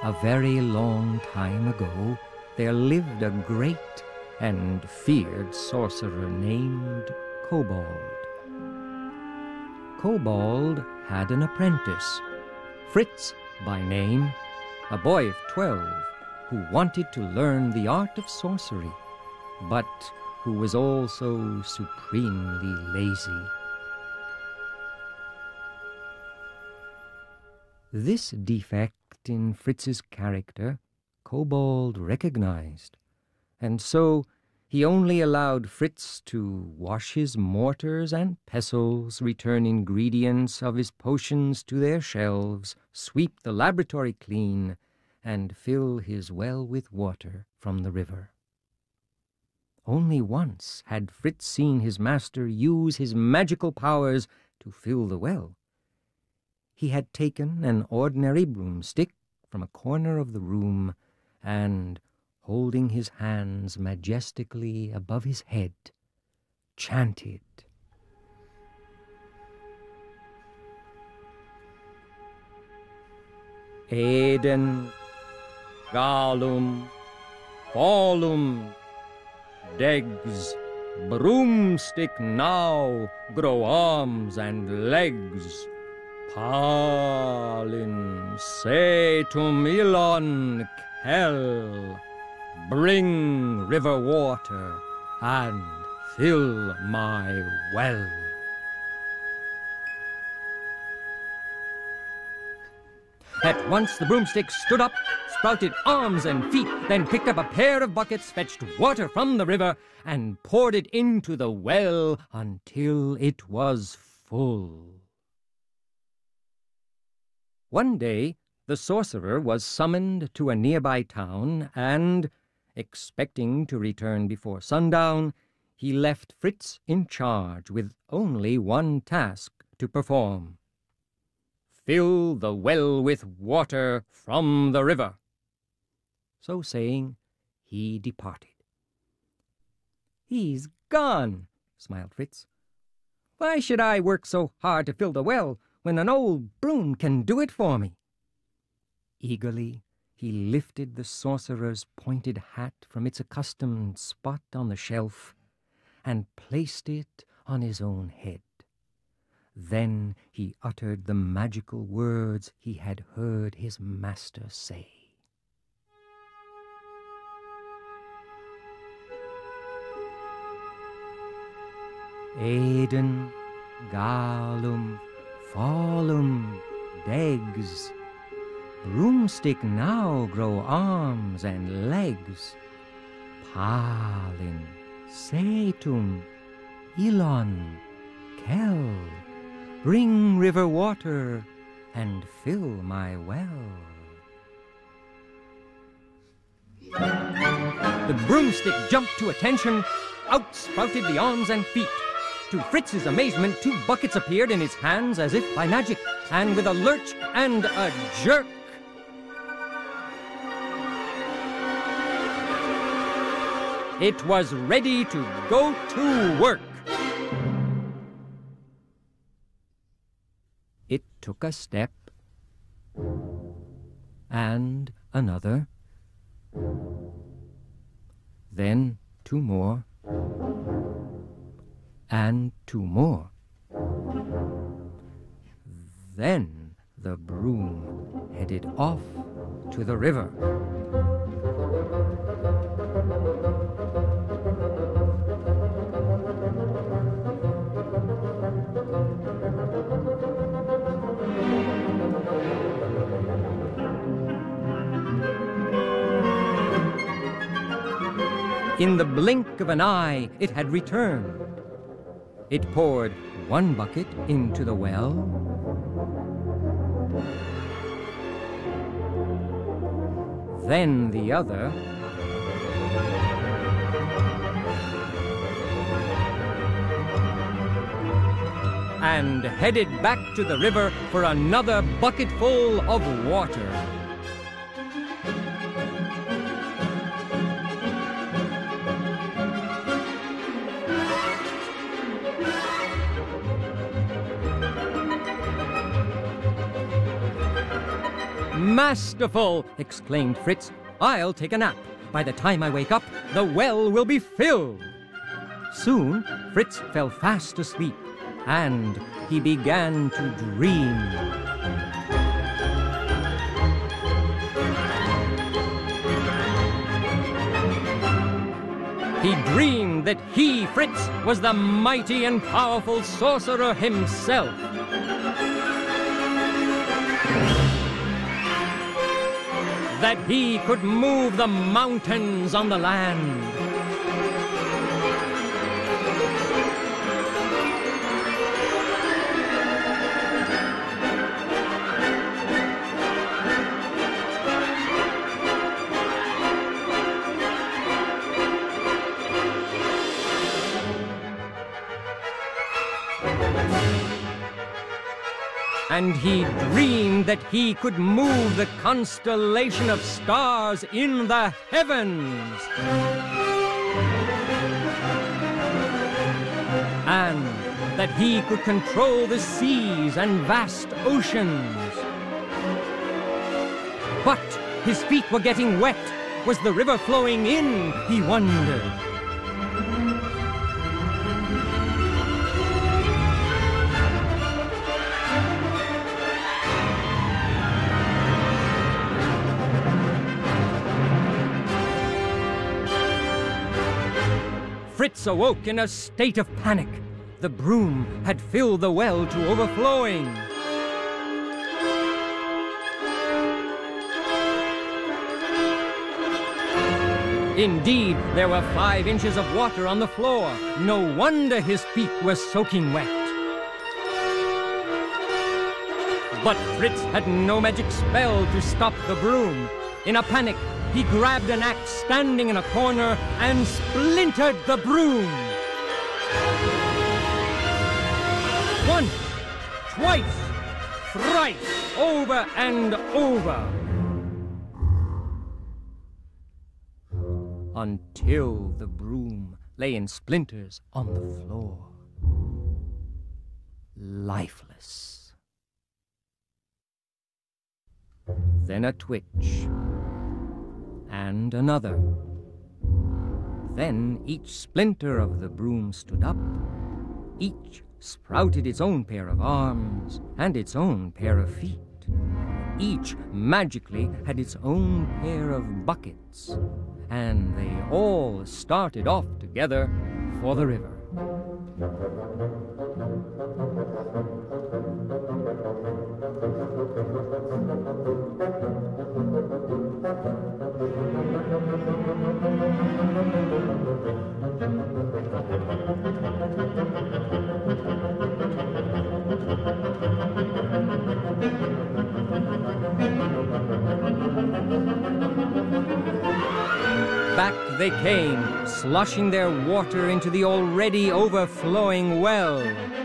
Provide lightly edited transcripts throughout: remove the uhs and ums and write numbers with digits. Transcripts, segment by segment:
A very long time ago, there lived a great and feared sorcerer named Kobold. Kobold had an apprentice, Fritz by name, a boy of 12, who wanted to learn the art of sorcery, but who was also supremely lazy. This defect in Fritz's character Kobold recognized, and so he only allowed Fritz to wash his mortars and pestles, return ingredients of his potions to their shelves, sweep the laboratory clean, and fill his well with water from the river. Only once had Fritz seen his master use his magical powers to fill the well. He had taken an ordinary broomstick from a corner of the room and, holding his hands majestically above his head, chanted, Eden, Galum, Falum, Degs, broomstick now, grow arms and legs. Palin, Setum, Ilon, Kel, bring river water and fill my well. At once the broomstick stood up, sprouted arms and feet, then picked up a pair of buckets, fetched water from the river, and poured it into the well until it was full. One day, the sorcerer was summoned to a nearby town, and, expecting to return before sundown, he left Fritz in charge with only one task to perform. Fill the well with water from the river. So saying, he departed. He's gone, smiled Fritz. Why should I work so hard to fill the well when an old broom can do it for me? Eagerly, he lifted the sorcerer's pointed hat from its accustomed spot on the shelf and placed it on his own head. Then he uttered the magical words he had heard his master say. Eden, Galum, Falum, Degs, broomstick now grow arms and legs. Palin, Setum, Ilon, Kel, bring river water and fill my well. The broomstick jumped to attention. Out sprouted the arms and feet. To Fritz's amazement, 2 buckets appeared in his hands as if by magic, and with a lurch and a jerk, it was ready to go to work. It took a step, and another, then 2 more, and 2 more. Then the broom headed off to the river. In the blink of an eye, it had returned. It poured 1 bucket into the well, then the other, and headed back to the river for another bucketful of water. "Masterful!" exclaimed Fritz. "I'll take a nap. By the time I wake up, the well will be filled." Soon, Fritz fell fast asleep, and he began to dream. He dreamed that he, Fritz, was the mighty and powerful sorcerer himself. That he could move the mountains on the land. And he dreamed that he could move the constellation of stars in the heavens. And that he could control the seas and vast oceans. But his feet were getting wet. Was the river flowing in, he wondered. Fritz awoke in a state of panic. The broom had filled the well to overflowing. Indeed, there were 5 inches of water on the floor. No wonder his feet were soaking wet. But Fritz had no magic spell to stop the broom. In a panic, he grabbed an axe standing in a corner and splintered the broom. Once, twice, thrice, over and over. Until the broom lay in splinters on the floor, lifeless. Then a twitch. And another. Then each splinter of the broom stood up. Each sprouted its own pair of arms and its own pair of feet. Each magically had its own pair of buckets, and they all started off together for the river. Back they came, sloshing their water into the already overflowing well.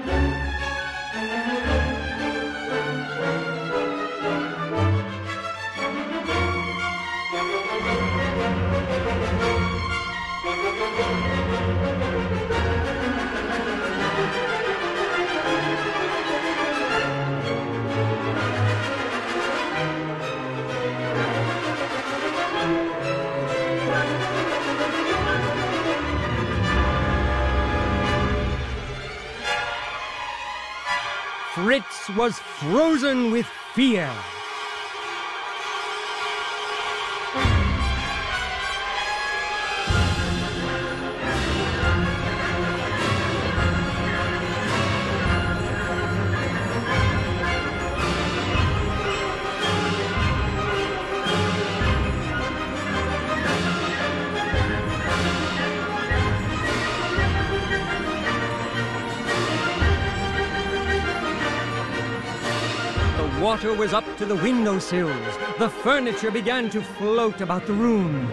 Fritz was frozen with fear. Water was up to the windowsills. The furniture began to float about the room.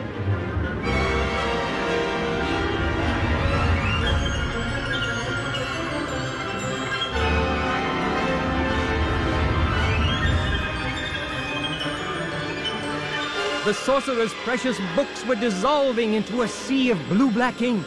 The sorcerer's precious books were dissolving into a sea of blue-black ink.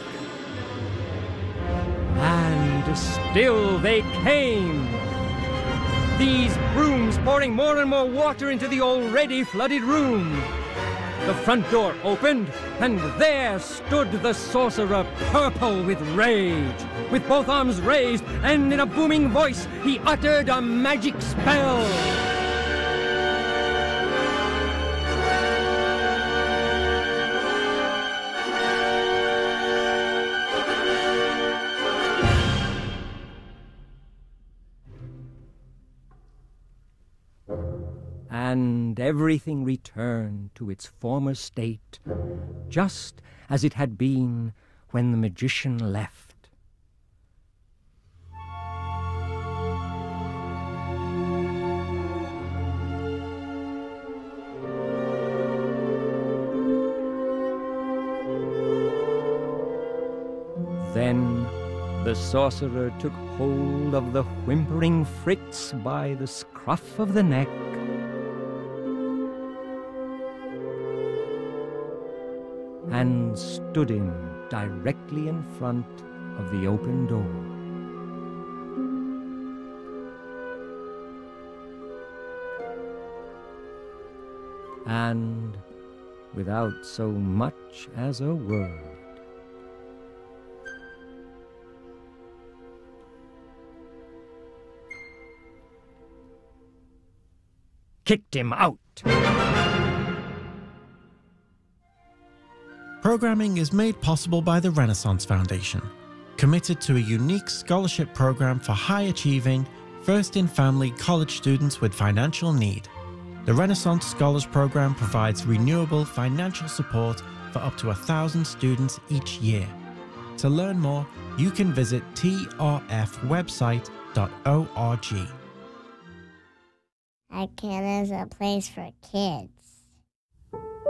And still they came. These brooms, pouring more and more water into the already flooded room. The front door opened, and there stood the sorcerer, purple with rage. With both arms raised, and in a booming voice, he uttered a magic spell. And everything returned to its former state, just as it had been when the magician left. Then the sorcerer took hold of the whimpering Fritz by the scruff of the neck, and stood him directly in front of the open door. And without so much as a word, kicked him out. Programming is made possible by the Renaissance Foundation, committed to a unique scholarship program for high-achieving, first-in-family college students with financial need. The Renaissance Scholars Program provides renewable financial support for up to 1,000 students each year. To learn more, you can visit trfwebsite.org. ICANN is a place for kids.